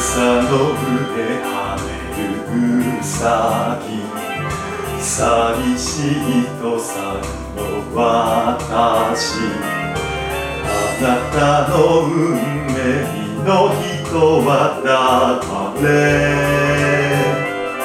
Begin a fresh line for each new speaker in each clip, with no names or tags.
草の上跳ねるうさぎ、寂しいとさの私、あなたの運命の人は誰？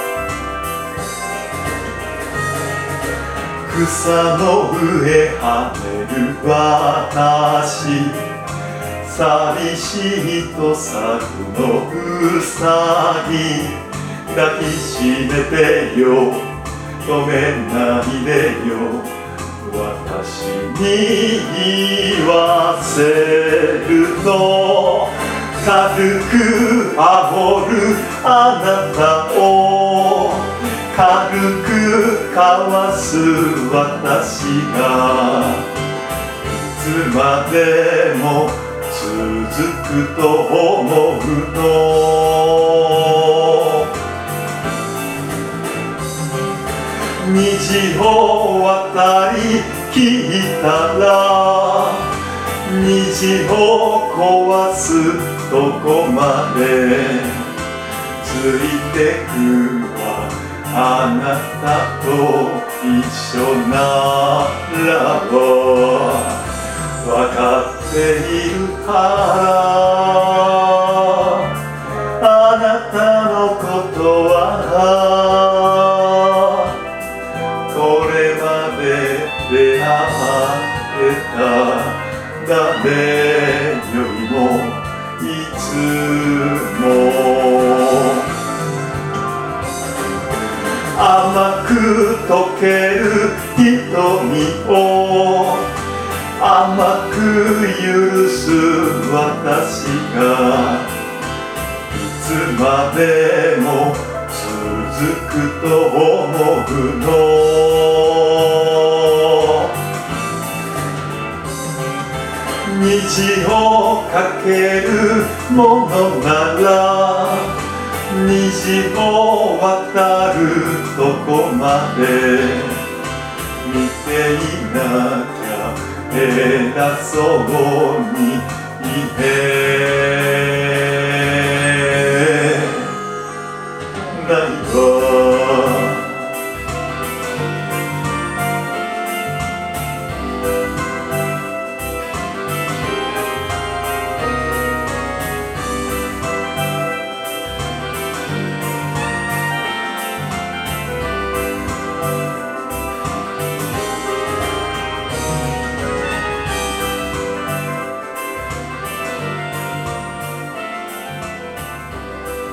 草の上跳ねる私、寂しいと咲くのうさぎ、抱きしめてよ、止めないでよ、私に言わせるの。軽く煽るあなたを軽くかわす私が、いつまでも続くと思うの。虹を渡り聞いたら、虹を壊すとこまでついてくわ、あなたと一緒ならば。わかっているからあなたのことは、これまで出会ってた誰よりもいつも甘く溶ける瞳を甘く許す私が、いつまでも続くと思うの。虹をかけるものなら、虹を渡るとこまで見ていなきゃ偉そうに言え